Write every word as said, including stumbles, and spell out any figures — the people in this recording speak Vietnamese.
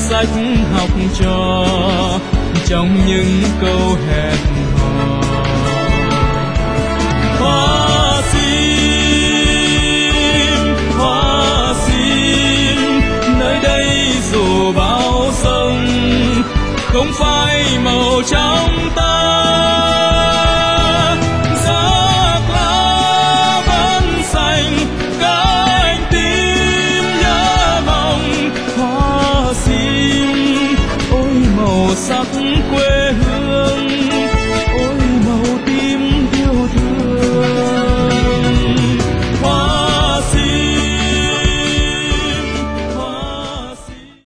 sách học trò trong những câu hẹn hò. Hoa sim, hoa sim, nơi đây dù bão sông không phai màu trong ta. Giác lá vẫn xanh, cánh tim nhớ mong. Hoa sim ôi màu sắc quê hương.